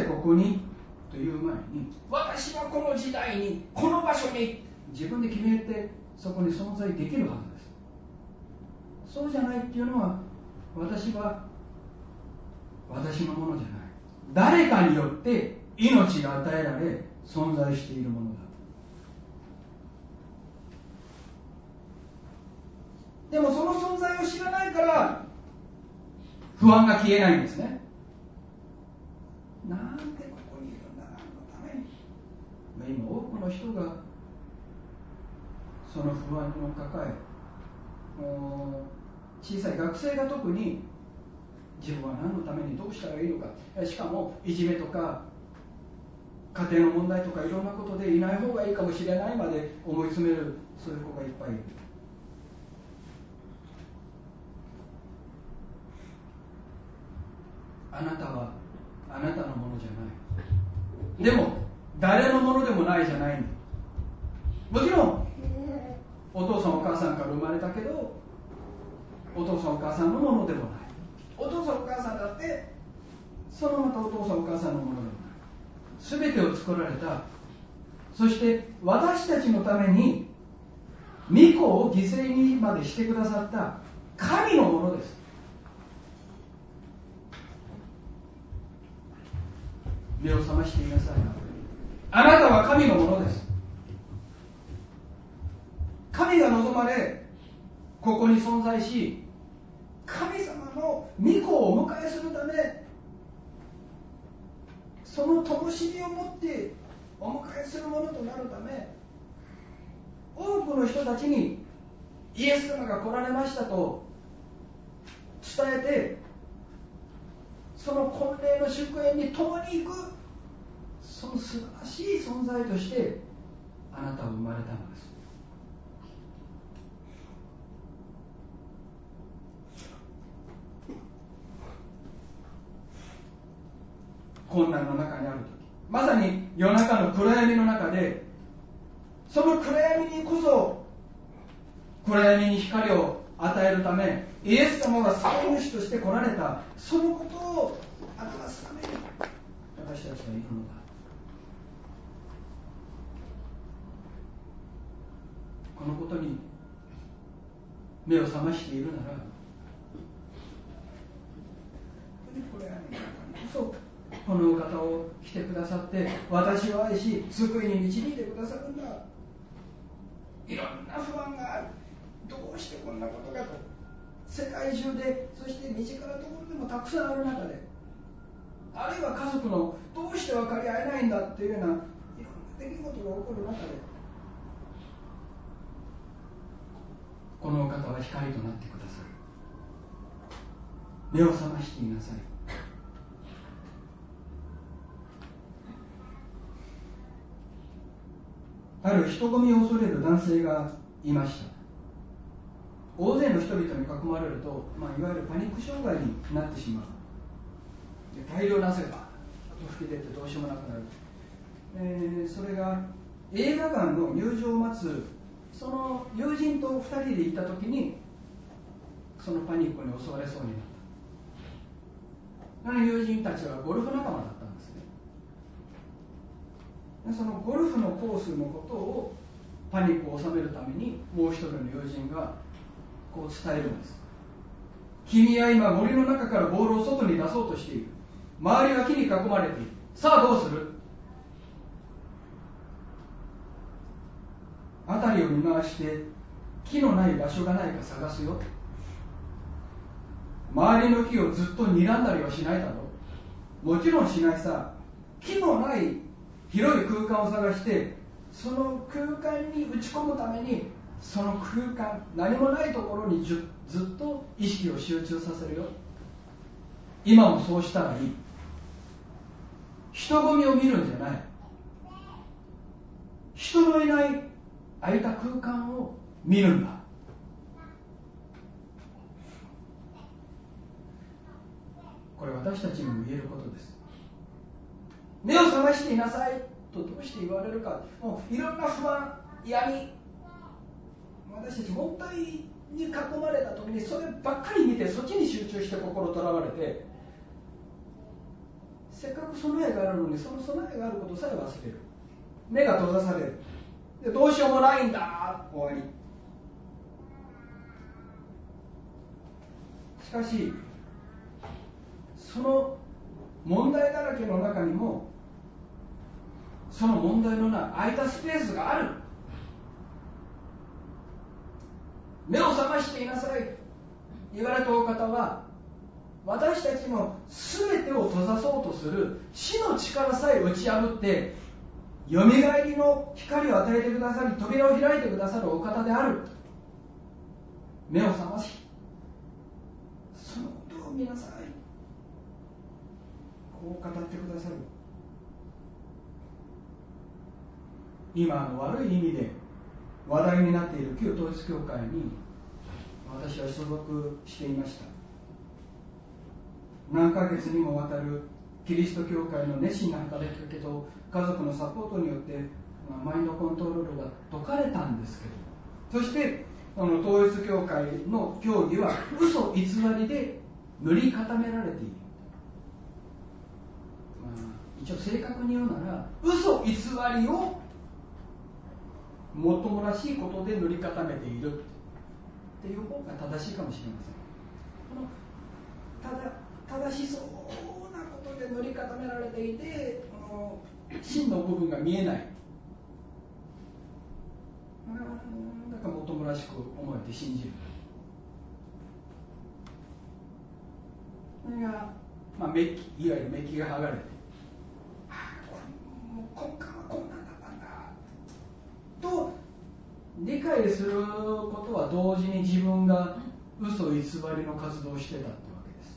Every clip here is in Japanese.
ぜここにという前に、私はこの時代にこの場所に自分で決めてそこに存在できるはずです。そうじゃないっていうのは、私は私のものじゃない、誰かによって命が与えられ存在しているものだ。でもその存在を知らないから不安が消えないんですね。なんでここにいるんだ、何のために。今多くの人がその不安を抱え、小さい学生が特に自分は何のためにどうしたらいいのか、しかもいじめとか家庭の問題とかいろんなことでいない方がいいかもしれないまで思い詰める、そういう子がいっぱいいる。あなたはあなたのものじゃない。でも誰のものでもないじゃないんだ。もちろんお父さんお母さんから生まれたけど、お父さんお母さんのものでもない。お父さんお母さんだってそのまたお父さんお母さんのものでもない。全てを作られた、そして私たちのために御子を犠牲にまでしてくださった神のものです。目を覚ましていなさい。あなたは神のものです。神が望まれここに存在し、神様の御子をお迎えするため、その灯火を持ってお迎えするものとなるため、多くの人たちにイエス様が来られましたと伝えて、その婚礼の祝宴に共に行く、その素晴らしい存在としてあなたは生まれたのです。困難の中にあるとき、まさに夜中の暗闇の中で、その暗闇にこそ暗闇に光を与えるため、イエス様は救い主として来られた、そのことを表すために私たちがいるのだ。このことに目を覚ましているなら、これはそうこのお方を来てくださって私を愛し救いに導いてくださるんだ。いろんな不安がある、どうしてこんなことかと、世界中で、そして身近なところでもたくさんある中で、あるいは家族のどうして分かり合えないんだっていうようないろんな出来事が起こる中で、このお方は光となってくださる。目を覚ましていなさい。ある人混みを恐れる男性がいました。大勢の人々に囲まれると、いわゆるパニック障害になってしまう。で、大量の汗が吹き出てどうしようもなくなる。それが映画館の入場を待つその友人と2人で行った時にそのパニックに襲われそうになった。あの友人たちはゴルフ仲間だったんですね。でそのゴルフのコースのことをパニックを収めるためにもう一人の友人がこう伝えるんです。君は今森の中からボールを外に出そうとしている。周りは木に囲まれている。さあどうする？辺りを見回して木のない場所がないか探すよ。周りの木をずっと睨んだりはしないだろう。もちろんしないさ。木のない広い空間を探してその空間に打ち込むためにその空間、何もないところにずっと意識を集中させるよ。今もそうしたらいい。人混みを見るんじゃない。人のいない空いた空間を見るんだ。これ私たちにも言えることです。目を覚ましていなさいとどうして言われるか。もういろんな不安、闇、私たち問題に囲まれた時にそればっかり見てそっちに集中して心とらわれてせっかく備えがあるのに、その備えがあることさえ忘れる。目が閉ざされる。で、どうしようもないんだ、終わり。しかし、その問題だらけの中にも、その問題のない空いたスペースがある。目を覚ましていなさいと言われたお方は、私たちの全てを閉ざそうとする死の力さえ打ち破って、よみがえりの光を与えてくださり、扉を開いてくださるお方である。目を覚まし、そのことを見なさい、こう語ってくださる。今悪い意味で話題になっている旧統一教会に私は所属していました。何ヶ月にもわたるキリスト教会の熱心な働きかけと家族のサポートによってマインドコントロールが解かれたんですけど、そして統一教会の教義は嘘偽りで塗り固められている。一応正確に言うなら、嘘偽りをもっともらしいことで塗り固めているっていう方が正しいかもしれません。正しそうなことで塗り固められていて、真の部分が見えない。だからもっともらしく思えて信じる。それが、いわゆるメッキが剥がれて、根幹はこんなんだったんだと理解することは同時に自分が嘘偽りの活動をしてたってわけです。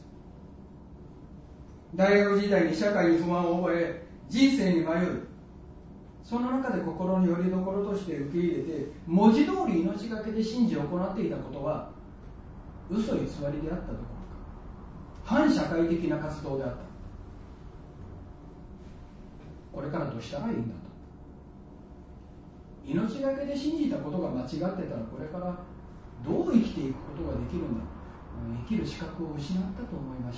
大学時代に社会に不満を覚え、人生に迷い、その中で心の拠り所として受け入れて、文字通り命がけで信じを行っていたことは嘘偽りであったどころか反社会的な活動であった。これからどうしたらいいんだと。命がけで信じたことが間違ってたら、これからどう生きていくことができるんだ。生きる資格を失ったと思いました。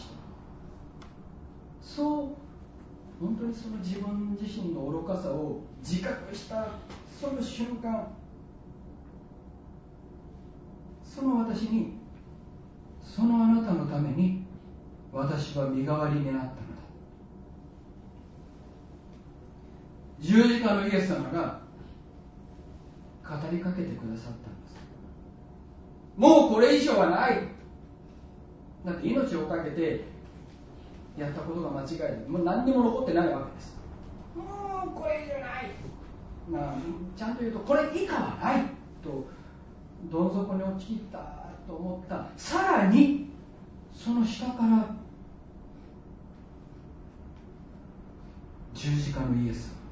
そう本当にその自分自身の愚かさを自覚したその瞬間、その私に、そのあなたのために私は身代わりになったのだ。十字架のイエス様が語りかけてくださったんです。もうこれ以上はない。だって命をかけてやったことが間違いない。もう何にも残ってないわけです。もうこれ以上ない。ちゃんと言うと、これ以下はないとどん底に陥ったと思った。さらにその下から十字架のイエス様、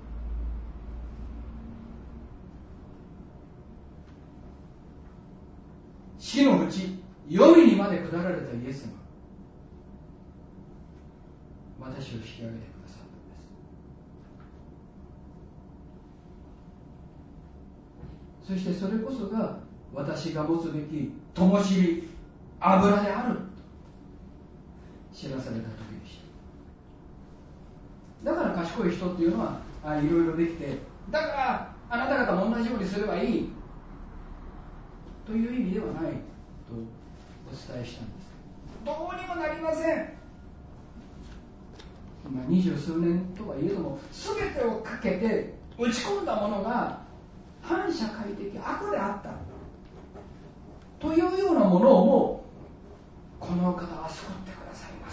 死の淵、黄泉にまで下られたイエス様、私を引き上げてくださったんです。そしてそれこそが私が持つべき灯火、油であると知らされた時でした。だから賢い人っていうのはいろいろできて、だからあなた方も同じようにすればいいという意味ではないとお伝えしたんです。どうにもなりません。二十数年とはいえども、全てをかけて打ち込んだものが反社会的悪であったというようなものをもこの方は救ってくださいます。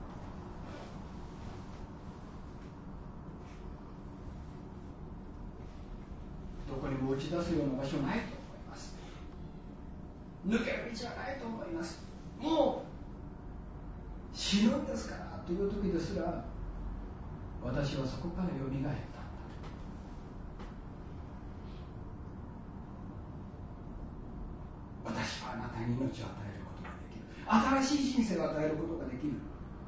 どこにも打ち出すような場所ないと思います。抜ける道はないと思います。もう死ぬんですからという時ですら、私はそこからよみがえった。私はあなたに命を与えることができる。新しい人生を与えることができる。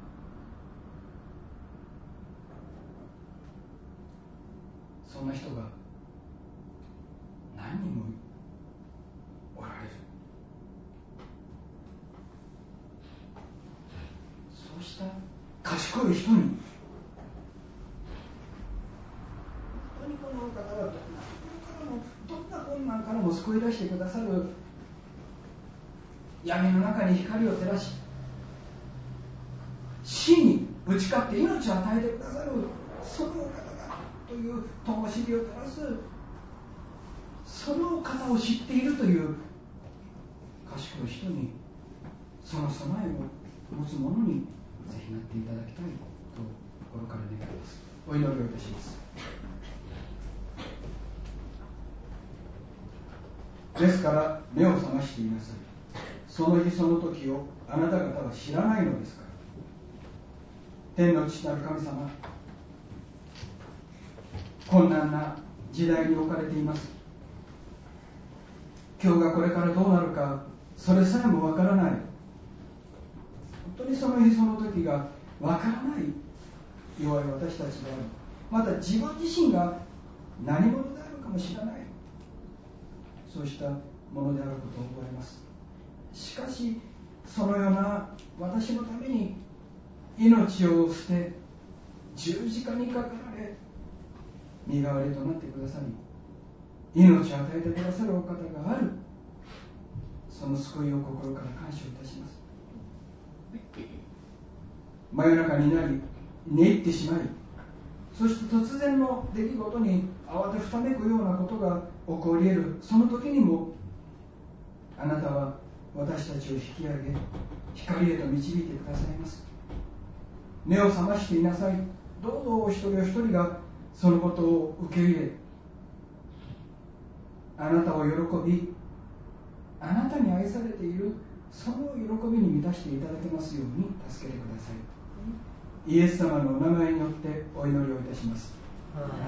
そんな人が何人もおられる。そうした賢い人に困難からも救い出してくださる、闇の中に光を照らし、死に打ち勝って命を与えてくださるそのお方だという灯火を照らす、その方を知っているという賢い人に、その備えを持つ者にぜひなっていただきたいと心から願います。お祈りをいたします。ですから目を覚ましていなさい。その日その時をあなた方は知らないのですから。天の父なる神様、困難な時代に置かれています。今日がこれからどうなるか、それさえもわからない。本当にその日その時がわからない弱い私たちである。また自分自身が何者であるかもしれない。そうしたものであることを覚えます。しかしそのような私のために命を捨て十字架にかかられ、身代わりとなってくださり、命を与えてくださるお方がある、その救いを心から感謝いたします。真夜中になり寝入ってしまい、そして突然の出来事に慌てふためくようなことが起こり得る、その時にもあなたは私たちを引き上げ、光へと導いてくださいます。目を覚ましていなさい。どうぞお一人お一人がそのことを受け入れ、あなたを喜び、あなたに愛されているその喜びに満たしていただけますように助けてください。イエス様のお名前によってお祈りをいたします。